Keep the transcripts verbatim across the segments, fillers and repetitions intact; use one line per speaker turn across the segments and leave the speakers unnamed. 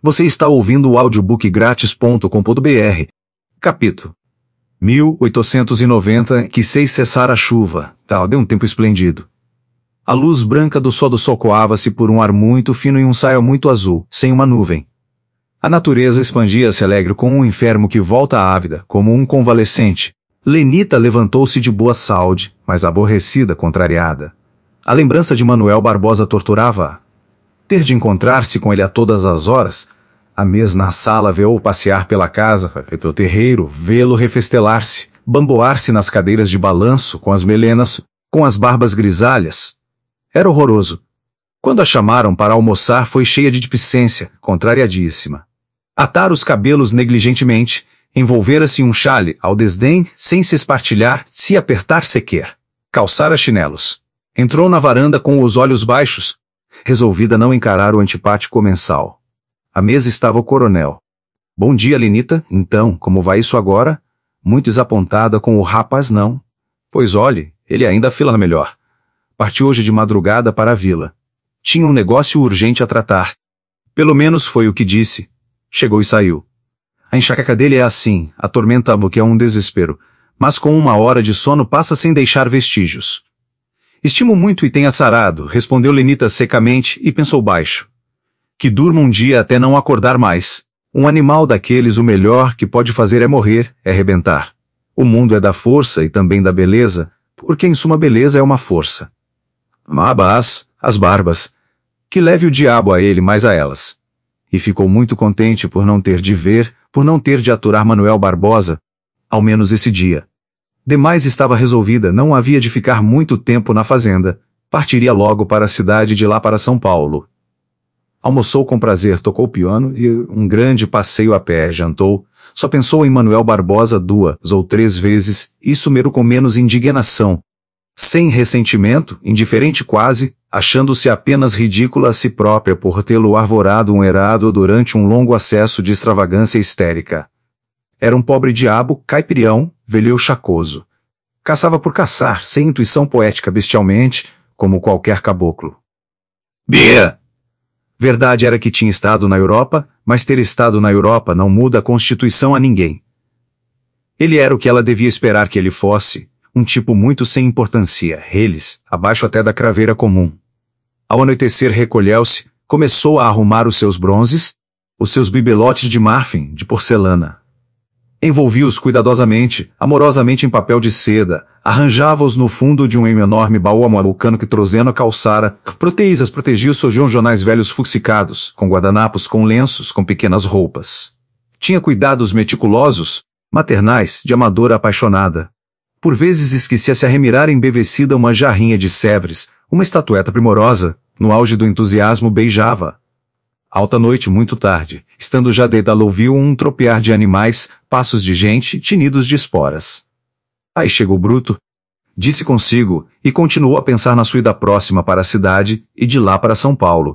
Você está ouvindo o audiobook grátis ponto com ponto br. Capítulo mil oitocentos e noventa. Que seis cessar a chuva. Tal, deu um tempo esplêndido. A luz branca do sol do sol coava-se por um ar muito fino em um céu muito azul, sem uma nuvem. A natureza expandia-se alegre como um enfermo que volta ávida, como um convalescente. Lenita levantou-se de boa saúde, mas aborrecida, contrariada. A lembrança de Manuel Barbosa torturava-a. Ter de encontrar-se com ele a todas as horas, a mês na sala vê-o passear pela casa, pelo terreiro, vê-lo refestelar-se, bamboar-se nas cadeiras de balanço, com as melenas, com as barbas grisalhas. Era horroroso. Quando a chamaram para almoçar foi cheia de displicência, contrariadíssima. Atar os cabelos negligentemente, envolvera-se em um chale, ao desdém, sem se espartilhar, se apertar sequer. Calçara chinelos. Entrou na varanda com os olhos baixos, resolvida a não encarar o antipático comensal. À mesa estava o coronel. Bom dia, Lenita. Então, como vai isso agora? Muito desapontada com o rapaz, não? Pois olhe, ele ainda fila melhor. Partiu hoje de madrugada para a vila. Tinha um negócio urgente a tratar. Pelo menos foi o que disse. Chegou e saiu. A enxaqueca dele é assim, atormenta-o que é um desespero, mas com uma hora de sono passa sem deixar vestígios. Estimo muito e tenha sarado, respondeu Lenita secamente e pensou baixo. Que durma um dia até não acordar mais. Um animal daqueles o melhor que pode fazer é morrer, é rebentar. O mundo é da força e também da beleza, porque em suma beleza é uma força. Mabás, as barbas. Que leve o diabo a ele mais a elas. E ficou muito contente por não ter de ver, por não ter de aturar Manuel Barbosa, ao menos esse dia. Demais estava resolvida, não havia de ficar muito tempo na fazenda, partiria logo para a cidade e de lá para São Paulo. Almoçou com prazer, tocou o piano e um grande passeio a pé, jantou, só pensou em Manuel Barbosa duas ou três vezes, isso mero com menos indignação. Sem ressentimento, indiferente quase, achando-se apenas ridícula a si própria por tê-lo arvorado um errado durante um longo acesso de extravagância histérica. Era um pobre diabo, caipirião, velheu chacoso. Caçava por caçar, sem intuição poética bestialmente, como qualquer caboclo. Bia! Verdade era que tinha estado na Europa, mas ter estado na Europa não muda a constituição a ninguém. Ele era o que ela devia esperar que ele fosse, um tipo muito sem importância, eles, abaixo até da craveira comum. Ao anoitecer recolheu-se, começou a arrumar os seus bronzes, os seus bibelotes de marfim, de porcelana. Envolvia-os cuidadosamente, amorosamente em papel de seda, arranjava-os no fundo de um enorme baú amarucano que Trozeno calçara, proteísas protegia os seus jornais velhos fuxicados, com guardanapos, com lenços, com pequenas roupas. Tinha cuidados meticulosos, maternais, de amadora apaixonada. Por vezes esquecia-se a remirar embevecida uma jarrinha de Sèvres, uma estatueta primorosa, no auge do entusiasmo beijava. Alta noite, muito tarde, estando já deitada, ouviu um tropear de animais, passos de gente, tinidos de esporas. Aí chegou Bruto, disse consigo, e continuou a pensar na sua ida próxima para a cidade, e de lá para São Paulo.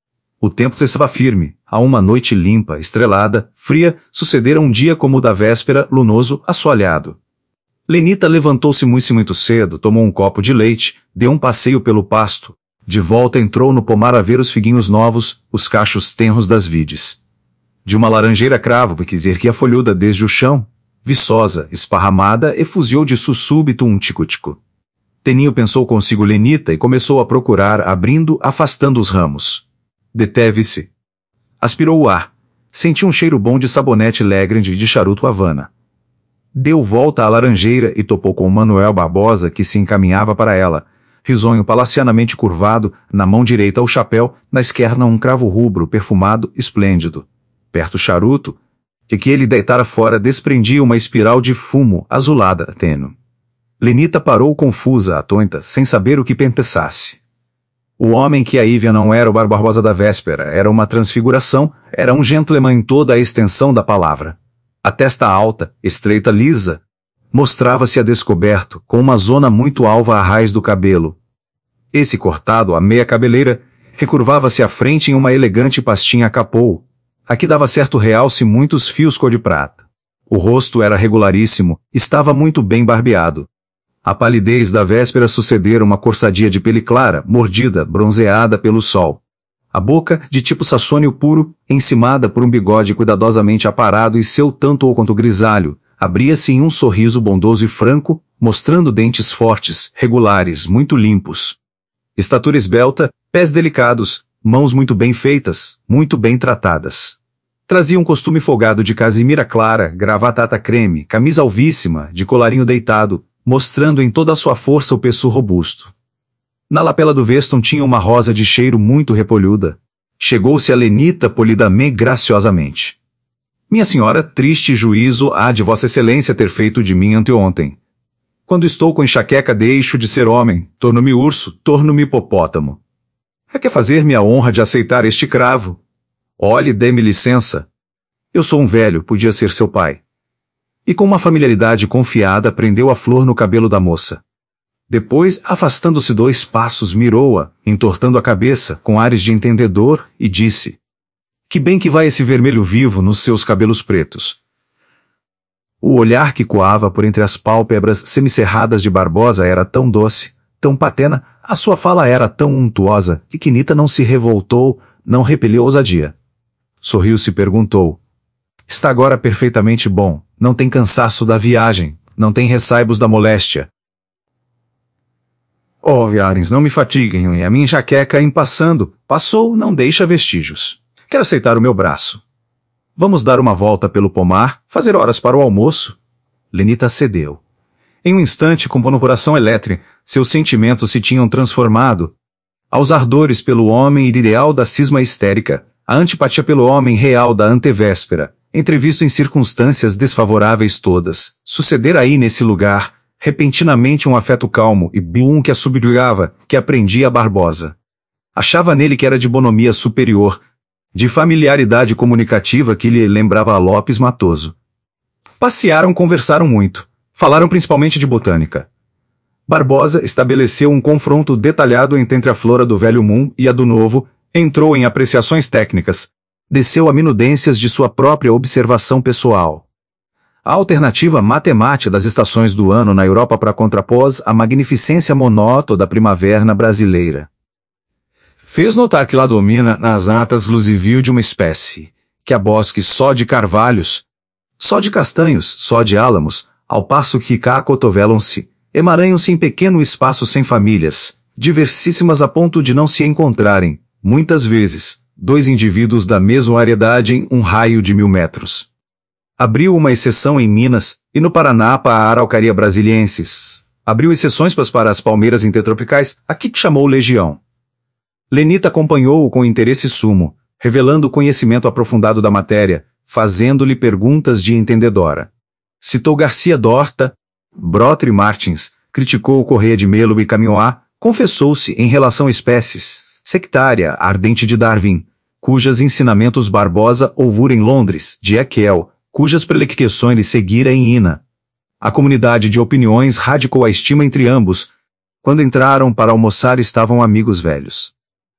O tempo estava firme, a uma noite limpa, estrelada, fria, sucedera um dia como o da véspera, lunoso, assoalhado. Lenita levantou-se muito muito cedo, tomou um copo de leite, deu um passeio pelo pasto. De volta entrou no pomar a ver os figuinhos novos, os cachos tenros das vides. De uma laranjeira cravo, quis dizer que a folhuda desde o chão, viçosa, esparramada, efusiou de súbito um tico-tico. Teninho pensou consigo Lenita e começou a procurar, abrindo, afastando os ramos. Deteve-se. Aspirou o ar. Sentiu um cheiro bom de sabonete Legrand e de charuto Havana. Deu volta à laranjeira e topou com Manuel Barbosa que se encaminhava para ela, risonho palacianamente curvado, na mão direita o chapéu, na esquerda um cravo rubro, perfumado, esplêndido. Perto o charuto, que que ele deitara fora desprendia uma espiral de fumo, azulada, tênue. Lenita parou confusa, atônita, sem saber o que pensasse. O homem que aí via não era o Barbosa da véspera, era uma transfiguração, era um gentleman em toda a extensão da palavra. A testa alta, estreita, lisa, mostrava-se a descoberto, com uma zona muito alva à raiz do cabelo. Esse cortado, à meia cabeleira, recurvava-se à frente em uma elegante pastinha a capô. Aqui dava certo realce muitos fios cor de prata. O rosto era regularíssimo, estava muito bem barbeado. A palidez da véspera sucedera uma corsadia de pele clara, mordida, bronzeada pelo sol. A boca, de tipo sassônio puro, encimada por um bigode cuidadosamente aparado e seu tanto ou quanto grisalho, abria-se em um sorriso bondoso e franco, mostrando dentes fortes, regulares, muito limpos. Estatura esbelta, pés delicados, mãos muito bem feitas, muito bem tratadas. Trazia um costume folgado de casimira clara, gravata creme, camisa alvíssima, de colarinho deitado, mostrando em toda a sua força o peço robusto. Na lapela do veston tinha uma rosa de cheiro muito repolhuda. Chegou-se a Lenita polidamente graciosamente. Minha senhora, triste juízo há de vossa excelência ter feito de mim anteontem. Quando estou com enxaqueca deixo de ser homem, torno-me urso, torno-me hipopótamo. É que fazer-me a honra de aceitar este cravo? Olhe, dê-me licença. Eu sou um velho, podia ser seu pai. E com uma familiaridade confiada prendeu a flor no cabelo da moça. Depois, afastando-se dois passos, mirou-a, entortando a cabeça, com ares de entendedor, e disse: Que bem que vai esse vermelho vivo nos seus cabelos pretos. O olhar que coava por entre as pálpebras semicerradas de Barbosa era tão doce, tão patena, a sua fala era tão untuosa, que Quinita não se revoltou, não repeliu ousadia. Sorriu-se e perguntou: Está agora perfeitamente bom, não tem cansaço da viagem, não tem ressaibos da moléstia. Oh, viarens, não me fatiguem, e a minha enxaqueca em passando, passou, não deixa vestígios. Quero aceitar o meu braço. Vamos dar uma volta pelo pomar, fazer horas para o almoço? Lenita cedeu. Em um instante, como no coração elétrico, seus sentimentos se tinham transformado. Aos ardores pelo homem ideal da cisma histérica, a antipatia pelo homem real da antevéspera, entrevisto em circunstâncias desfavoráveis todas, suceder aí nesse lugar, repentinamente um afeto calmo e blum que a subjugava, que aprendia a Barbosa. Achava nele que era de bonomia superior, de familiaridade comunicativa que lhe lembrava a Lopes Matoso. Passearam, conversaram muito. Falaram principalmente de botânica. Barbosa estabeleceu um confronto detalhado entre a flora do velho mundo e a do novo, entrou em apreciações técnicas, desceu a minudências de sua própria observação pessoal. A alternativa matemática das estações do ano na Europa para contrapôs a magnificência monótona da primavera brasileira. Fez notar que lá domina nas atas lusivio de uma espécie, que há bosques só de carvalhos, só de castanhos, só de álamos, ao passo que cá acotovelam-se, emaranham-se em pequeno espaço sem famílias, diversissíssimas a ponto de não se encontrarem, muitas vezes, dois indivíduos da mesma variedade em um raio de mil metros. Abriu uma exceção em Minas, e no Paraná para a araucaria brasiliensis. Abriu exceções para as palmeiras intertropicais, aqui que chamou legião. Lenita acompanhou-o com interesse sumo, revelando conhecimento aprofundado da matéria, fazendo-lhe perguntas de entendedora. Citou Garcia Dorta, Brotri Martins, criticou o Correia de Melo e Camioá, confessou-se em relação a espécies, sectária, ardente de Darwin, cujas ensinamentos Barbosa ouvura em Londres, de Haeckel, cujas prelequeções lhe seguira em Ina. A comunidade de opiniões radicou a estima entre ambos. Quando entraram para almoçar estavam amigos velhos.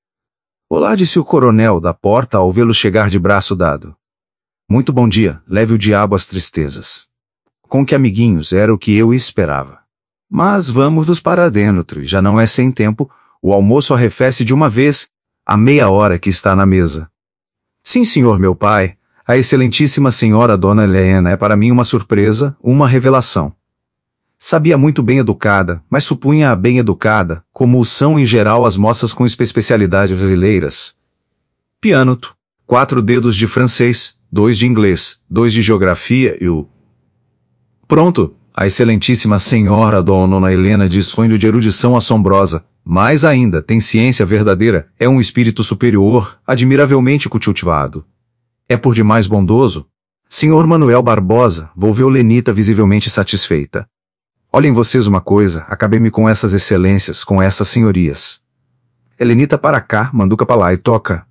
Olá, disse o coronel da porta ao vê-lo chegar de braço dado. Muito bom dia, leve o diabo às tristezas. Com que amiguinhos, era o que eu esperava. Mas vamos-nos para dentro, e já não é sem tempo, o almoço arrefece de uma vez, a meia hora que está na mesa. Sim, senhor meu pai, a excelentíssima senhora Dona Helena é para mim uma surpresa, uma revelação. Sabia muito bem educada, mas supunha-a bem educada, como o são em geral as moças com especialidades brasileiras. Pianoto, quatro dedos de francês, dois de inglês, dois de geografia e o... Pronto, a excelentíssima senhora Dona Helena dispõe de erudição assombrosa, mais ainda, tem ciência verdadeira, é um espírito superior, admiravelmente cultivado. É por demais bondoso? Senhor Manuel Barbosa, volveu Lenita visivelmente satisfeita. Olhem vocês uma coisa, acabei-me com essas excelências, com essas senhorias. Helenita para cá, Manduca para lá e toca.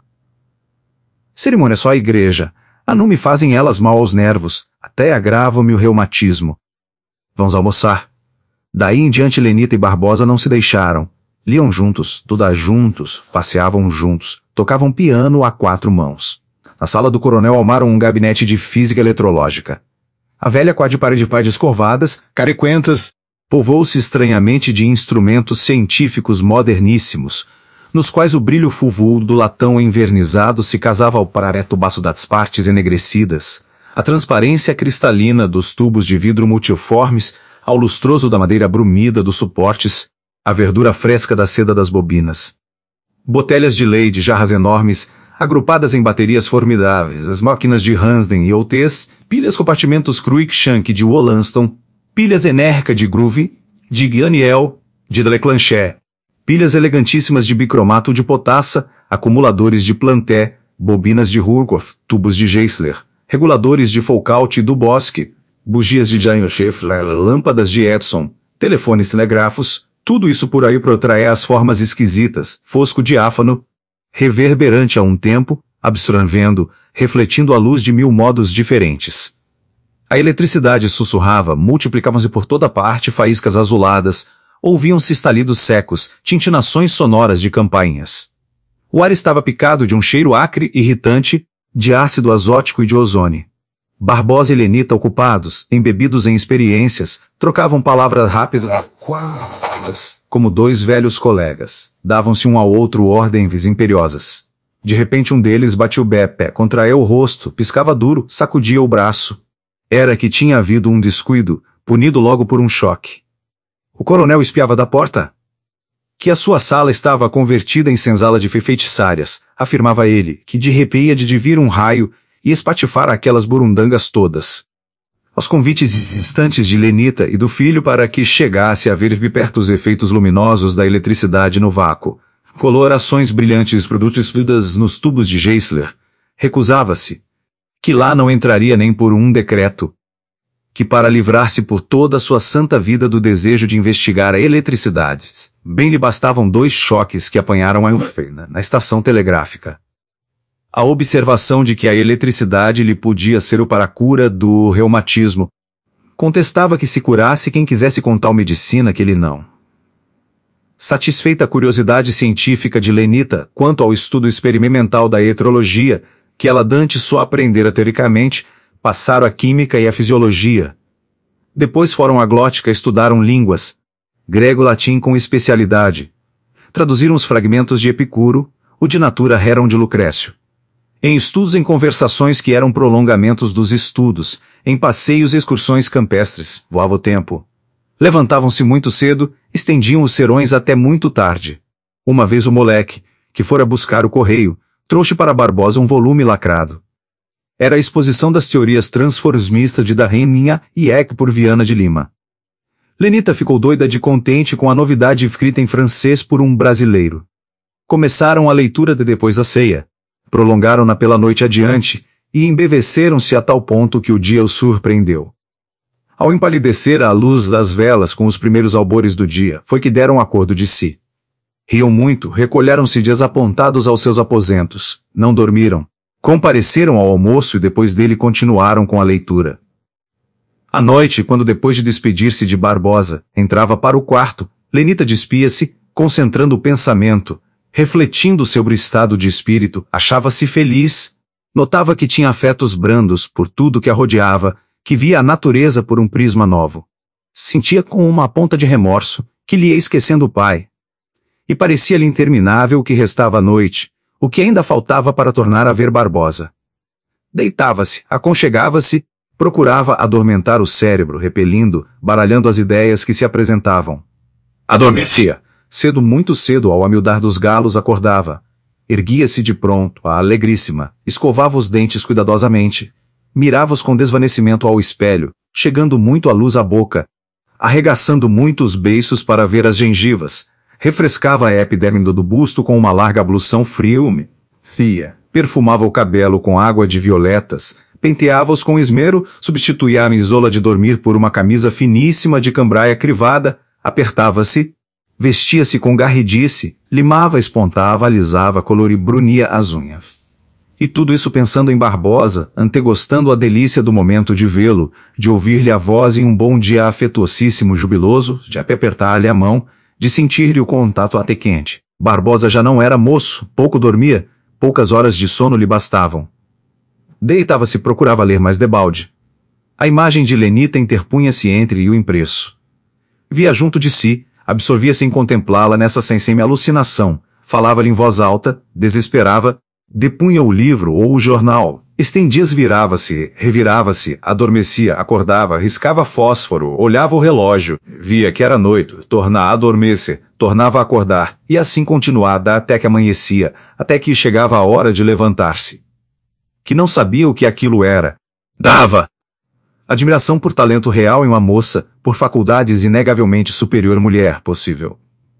Cerimônia só a igreja. Ah, não me fazem elas mal aos nervos, até agravam-me o reumatismo. Vamos almoçar. Daí em diante Lenita e Barbosa não se deixaram. Liam juntos, tudo juntos, passeavam juntos, tocavam piano a quatro mãos. Na sala do coronel armaram um gabinete de física eletrológica. A velha quad parede de paredes curvadas, cariquentas, povoou-se estranhamente de instrumentos científicos moderníssimos, nos quais o brilho fulvul do latão envernizado se casava ao parareto-baço das partes enegrecidas, a transparência cristalina dos tubos de vidro multiformes, ao lustroso da madeira brumida dos suportes, a verdura fresca da seda das bobinas. Botelhas de lei de jarras enormes, agrupadas em baterias formidáveis, as máquinas de Hansden e Outes, pilhas compartimentos Cruikshank de Wollaston, pilhas Enerca de Groove, de Guianiel, de Leclanché, pilhas elegantíssimas de bicromato de potassa, acumuladores de Planté, bobinas de Hurkoff, tubos de Geissler, reguladores de Foucault e do Bosque, bugias de Giant Schaeffler, lâmpadas de Edison, telefones telegrafos, tudo isso por aí protraia as formas esquisitas, fosco diáfano, reverberante a um tempo, absorvendo, refletindo a luz de mil modos diferentes. A eletricidade sussurrava, multiplicavam-se por toda parte faíscas azuladas, ouviam-se estalidos secos, tintinações sonoras de campainhas. O ar estava picado de um cheiro acre, irritante, de ácido azótico e de ozônio. Barbosa e Lenita, ocupados, embebidos em experiências, trocavam palavras rápidas, como dois velhos colegas. Davam-se um ao outro ordens imperiosas. De repente um deles batia o pé, contraía o rosto, piscava duro, sacudia o braço. Era que tinha havido um descuido, punido logo por um choque. O coronel espiava da porta. Que a sua sala estava convertida em senzala de feitiçárias, afirmava ele, que de repente de vir um raio e espatifar aquelas burundangas todas. Aos convites instantes de Lenita e do filho para que chegasse a ver de perto os efeitos luminosos da eletricidade no vácuo, colorações brilhantes produzidas nos tubos de Geissler, recusava-se, que lá não entraria nem por um decreto, que para livrar-se por toda a sua santa vida do desejo de investigar a eletricidade, bem lhe bastavam dois choques que apanharam a na estação telegráfica. A observação de que a eletricidade lhe podia ser o para a cura do reumatismo. Contestava que se curasse quem quisesse com tal medicina que ele não. Satisfeita a curiosidade científica de Lenita quanto ao estudo experimental da heterologia, que ela dantes só aprendera teoricamente, passaram a química e a fisiologia. Depois foram à glótica e estudaram línguas, grego-latim com especialidade. Traduziram os fragmentos de Epicuro, o de Natura Rerum de Lucrécio. Em estudos em conversações que eram prolongamentos dos estudos, em passeios e excursões campestres, voava o tempo. Levantavam-se muito cedo, estendiam os serões até muito tarde. Uma vez o moleque, que fora buscar o correio, trouxe para Barbosa um volume lacrado. Era a exposição das teorias transformistas de Darreninha e Eck por Viana de Lima. Lenita ficou doida de contente com a novidade escrita em francês por um brasileiro. Começaram a leitura de depois da ceia. Prolongaram-na pela noite adiante, e embeveceram-se a tal ponto que o dia os surpreendeu. Ao empalidecer à luz das velas com os primeiros albores do dia, foi que deram acordo de si. Riam muito, recolheram-se desapontados aos seus aposentos, não dormiram, compareceram ao almoço e depois dele continuaram com a leitura. À noite, quando depois de despedir-se de Barbosa, entrava para o quarto, Lenita despia-se, concentrando o pensamento, refletindo sobre o estado de espírito, achava-se feliz. Notava que tinha afetos brandos por tudo que a rodeava, que via a natureza por um prisma novo. Sentia com uma ponta de remorso, que lhe ia esquecendo o pai. E parecia-lhe interminável o que restava à noite, o que ainda faltava para tornar a ver Barbosa. Deitava-se, aconchegava-se, procurava adormentar o cérebro, repelindo, baralhando as ideias que se apresentavam. Adormecia. Cedo, muito cedo, ao amildar dos galos, acordava. Erguia-se de pronto, a alegríssima, escovava os dentes cuidadosamente, mirava-os com desvanecimento ao espelho, chegando muito a luz à boca, arregaçando muito os beiços para ver as gengivas, refrescava a epiderme do busto com uma larga ablução fria, perfumava o cabelo com água de violetas, penteava-os com esmero, substituía a camisola de dormir por uma camisa finíssima de cambraia crivada, apertava-se, vestia-se com garridice, limava, espontava, alisava, coloria, brunia as unhas. E tudo isso pensando em Barbosa, antegostando a delícia do momento de vê-lo, de ouvir-lhe a voz em um bom dia afetuosíssimo, jubiloso, de apertar-lhe a mão, de sentir-lhe o contato até quente. Barbosa já não era moço, pouco dormia, poucas horas de sono lhe bastavam. Deitava-se e procurava ler mais debalde. A imagem de Lenita interpunha-se entre e o impresso. Via junto de si, absorvia-se em contemplá-la nessa sem-seme alucinação, falava-lhe em voz alta, desesperava, depunha o livro ou o jornal, estendia-se, virava-se, revirava-se, adormecia, acordava, riscava fósforo, olhava o relógio, via que era noite, tornava a adormecer, tornava a acordar, e assim continuava até que amanhecia, até que chegava a hora de levantar-se. Que não sabia o que aquilo era. Dava admiração por talento real em uma moça, por faculdades inegavelmente superior mulher possível.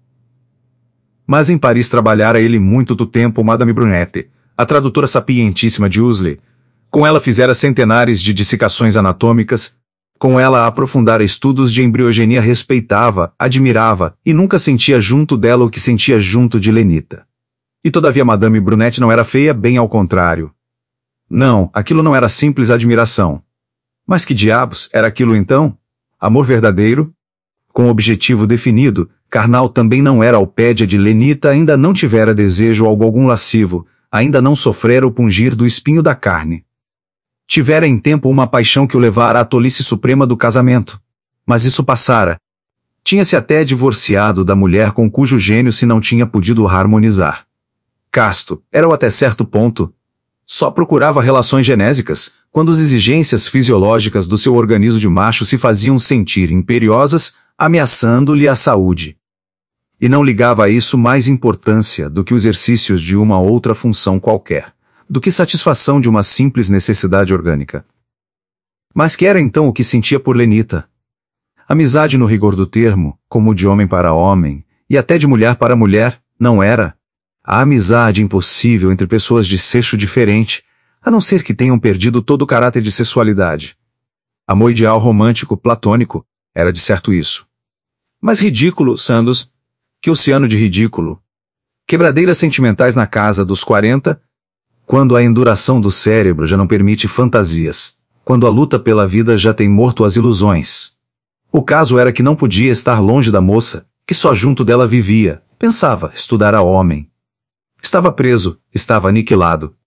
Mas em Paris trabalhara ele muito do tempo Madame Brunette, a tradutora sapientíssima de Usley. Com ela fizera centenares de dissecações anatômicas, com ela aprofundara estudos de embriogenia, respeitava, admirava, e nunca sentia junto dela o que sentia junto de Lenita. E todavia Madame Brunette não era feia, bem ao contrário. Não, aquilo não era simples admiração. Mas que diabos era aquilo então? Amor verdadeiro? Com objetivo definido, carnal também não era Alpédia de Lenita, ainda não tivera desejo algo algum lascivo, ainda não sofrera o pungir do espinho da carne. Tivera em tempo uma paixão que o levara à tolice suprema do casamento. Mas isso passara. Tinha-se até divorciado da mulher com cujo gênio se não tinha podido harmonizar. Casto, era-o até certo ponto. Só procurava relações genésicas, quando as exigências fisiológicas do seu organismo de macho se faziam sentir imperiosas, ameaçando-lhe a saúde. E não ligava a isso mais importância do que os exercícios de uma outra função qualquer, do que satisfação de uma simples necessidade orgânica. Mas que era então o que sentia por Lenita? Amizade no rigor do termo, como de homem para homem, e até de mulher para mulher, não era? A amizade impossível entre pessoas de sexo diferente, a não ser que tenham perdido todo o caráter de sexualidade. Amor ideal romântico, platônico, era de certo isso. Mas ridículo, Sandos, que oceano de ridículo. Quebradeiras sentimentais na casa dos quarenta, quando a enduração do cérebro já não permite fantasias, quando a luta pela vida já tem morto as ilusões. O caso era que não podia estar longe da moça, que só junto dela vivia, pensava, estudara homem. Estava preso, estava aniquilado,